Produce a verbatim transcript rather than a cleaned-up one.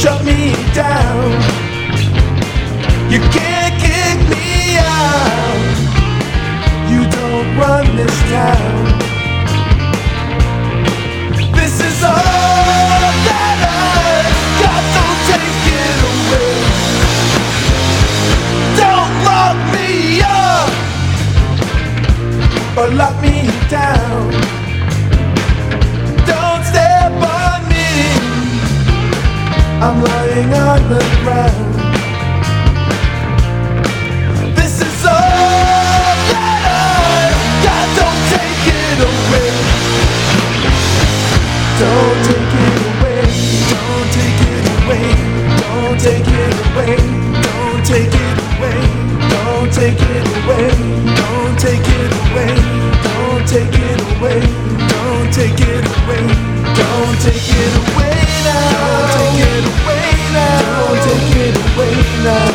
shut me down. You can't kick me out. You don't run this town. This is all that I got, don't take it away. Don't lock me up or lock me down. Don't step on me, I'm lying on the ground. This is all that I got, don't take it away. Don't take it away, don't take it away, don't take it away, don't take it away, don't take it away, don't take it away, don't take it away, don't take it away, don't take it away now, don't take it away now, don't take it away now.